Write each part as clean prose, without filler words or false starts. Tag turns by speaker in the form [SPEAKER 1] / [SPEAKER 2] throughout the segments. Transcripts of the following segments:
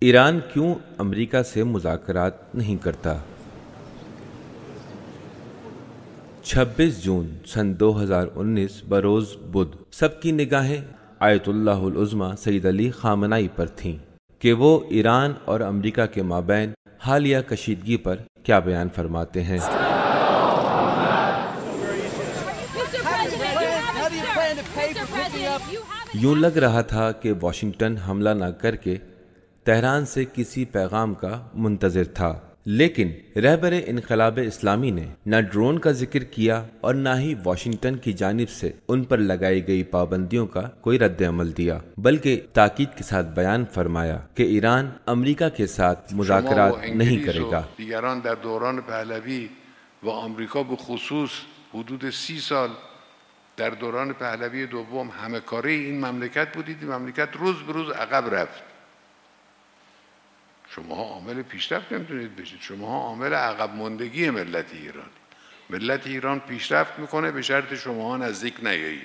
[SPEAKER 1] ایران کیوں امریکہ سے مذاکرات نہیں کرتا؟ 26 جون سن 2019 بروز بدھ سب کی نگاہیں آیت اللہ العظمیٰ سید علی خامنائی پر تھیں کہ وہ ایران اور امریکہ کے مابین حالیہ کشیدگی پر کیا بیان فرماتے ہیں۔ یوں لگ رہا تھا کہ واشنگٹن حملہ نہ کر کے تہران سے کسی پیغام کا منتظر تھا، لیکن رہبر انقلاب اسلامی نے نہ ڈرون کا ذکر کیا اور نہ ہی واشنگٹن کی جانب سے ان پر لگائی گئی پابندیوں کا کوئی رد عمل دیا، بلکہ تاکید کے ساتھ بیان فرمایا کہ ایران امریکہ کے ساتھ مذاکرات نہیں کرے گا۔
[SPEAKER 2] دیگران در دوران پهلوی و آمریکا به خصوص حدود 30 سال در دوران پهلوی دوم همه کاره این مملکت بودید. این مملکت روز به روز عقب رفت. شماها عامل پیشرفت نمیتونید بشید، شماها عامل عقب ماندگی ملت ایران. ملت ایران پیشرفت میکنه به شرط شماها نزدیک نیایید.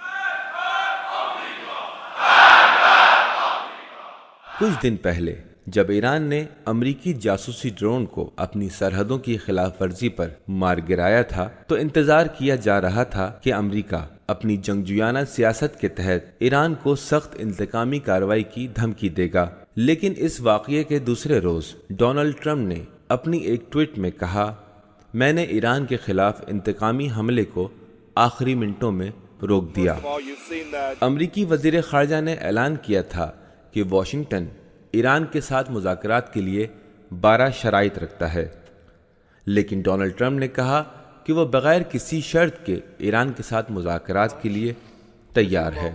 [SPEAKER 1] کچھ دن پہلے جب ایران نے امریکی جاسوسی ڈرون کو اپنی سرحدوں کی خلاف ورزی پر مار گرایا تھا تو انتظار کیا جا رہا تھا کہ امریکہ اپنی جنگجویانہ سیاست کے تحت ایران کو سخت انتقامی کارروائی کی دھمکی دے گا، لیکن اس واقعے کے دوسرے روز ڈونلڈ ٹرمپ نے اپنی ایک ٹویٹ میں کہا، میں نے ایران کے خلاف انتقامی حملے کو آخری منٹوں میں روک دیا۔ امریکی وزیر خارجہ نے اعلان کیا تھا کہ واشنگٹن ایران کے ساتھ مذاکرات کے لیے 12 شرائط رکھتا ہے، لیکن ڈونلڈ ٹرمپ نے کہا کہ وہ بغیر کسی شرط کے ایران کے ساتھ مذاکرات کے لیے تیار ہے۔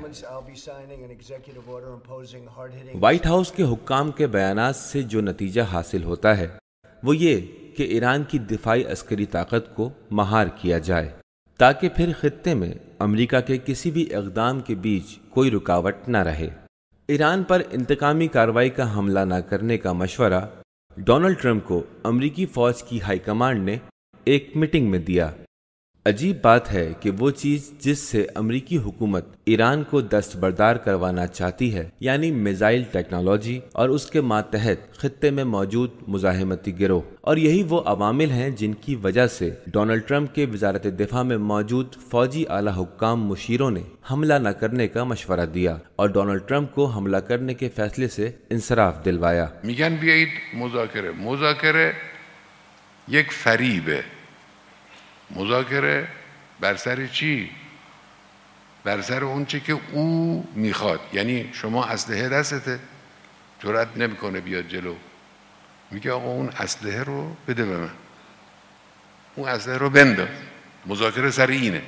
[SPEAKER 1] وائٹ ہاؤس کے حکام کے بیانات سے جو نتیجہ حاصل ہوتا ہے وہ یہ کہ ایران کی دفاعی عسکری طاقت کو مہار کیا جائے تاکہ پھر خطے میں امریکہ کے کسی بھی اقدام کے بیچ کوئی رکاوٹ نہ رہے۔ ایران پر انتقامی کارروائی کا حملہ نہ کرنے کا مشورہ ڈونلڈ ٹرمپ کو امریکی فوج کی ہائی کمانڈ نے ایک میٹنگ میں دیا۔ عجیب بات ہے کہ وہ چیز جس سے امریکی حکومت ایران کو دستبردار کروانا چاہتی ہے، یعنی میزائل ٹیکنالوجی اور اس کے ماتحت خطے میں موجود مزاحمتی گروہ، اور یہی وہ عوامل ہیں جن کی وجہ سے ڈونلڈ ٹرمپ کے وزارت دفاع میں موجود فوجی اعلی حکام مشیروں نے حملہ نہ کرنے کا مشورہ دیا اور ڈونلڈ ٹرمپ کو حملہ کرنے کے فیصلے سے انصراف دلوایا۔
[SPEAKER 2] میگن بیایید مذاکره یک فریبه. مذاکره بر سر چی؟ بر سر اون چی که او میخواد. یعنی شما اسلحه دستته، جرأت نمیکنه بیاد جلو، میگه آقا اون اسلحه رو بده به من، اون اسلحه رو بنداز. مذاکره سر اینه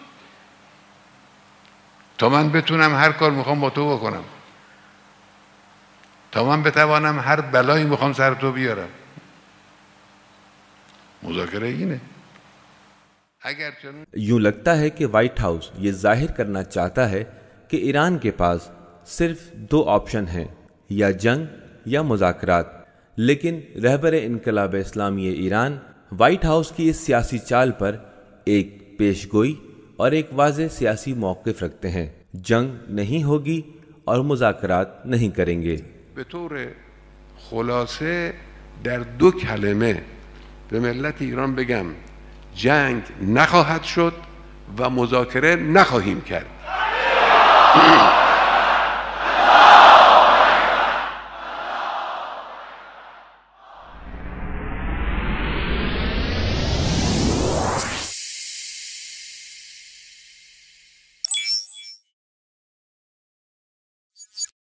[SPEAKER 2] تا من بتونم هر کار میخوام با تو بکنم، تا من بتوانم هر بلایی میخوام سر تو بیارم. مذاکره اینه.
[SPEAKER 1] یوں لگتا ہے کہ وائٹ ہاؤس یہ ظاہر کرنا چاہتا ہے کہ ایران کے پاس صرف 2 آپشن ہیں، یا جنگ یا مذاکرات، لیکن رہبر انقلاب اسلامی ایران وائٹ ہاؤس کی اس سیاسی چال پر ایک پیش گوئی اور ایک واضح سیاسی موقف رکھتے ہیں، جنگ نہیں ہوگی اور مذاکرات نہیں کریں گے۔
[SPEAKER 2] به طور خلاصه در 2 کلمه به ملت ایران بگم جنگ نخواهد شد و مذاکره نخواهیم کرد.